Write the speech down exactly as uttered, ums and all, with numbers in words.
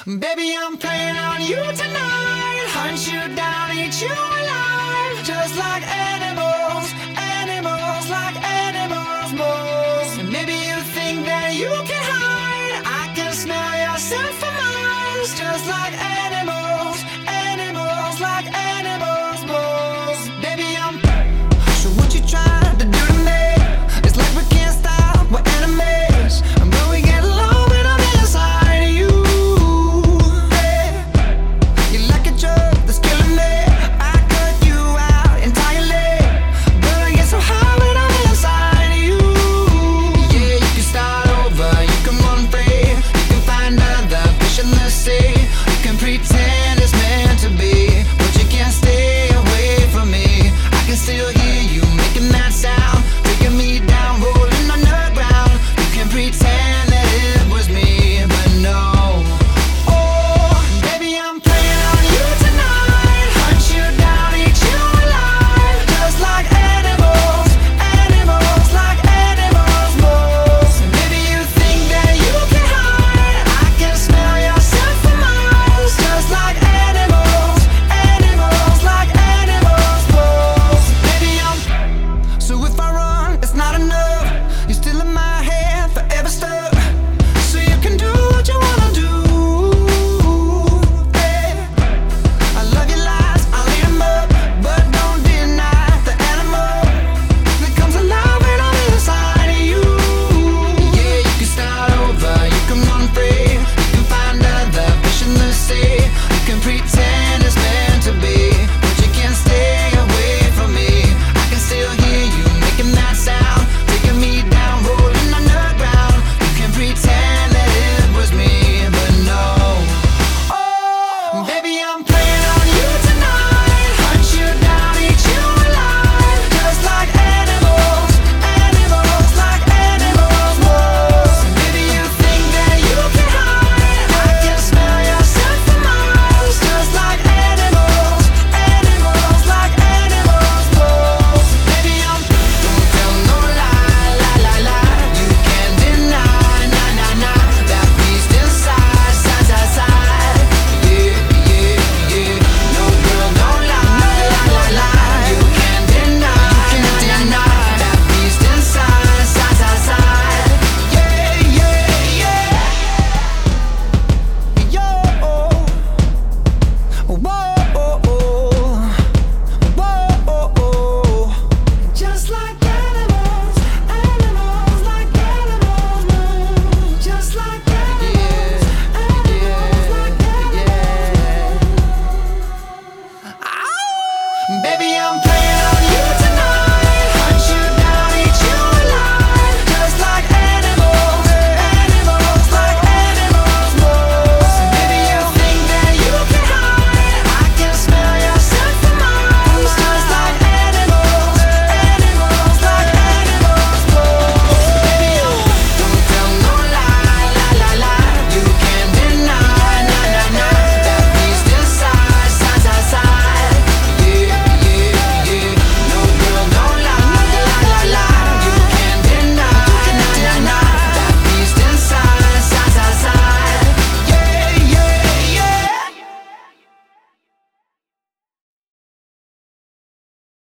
Baby, I'm playing on you tonight. Hunt you down, eat you alive. Just like animals, animals, like animals, moles. And maybe you think that you can hide. I can smell your scent for miles. Just like animals, animals, like animals, moles. Baby, I'm. So what you trying to do to me? It's like we can't stop, we're enemies. But we get along when I'm inside of you. You're like a drug that's killing me. I cut you out entirely, but I get so high when I'm inside of you. Yeah, you can start over, you can run free, you can find other fish in the sea, you can pretend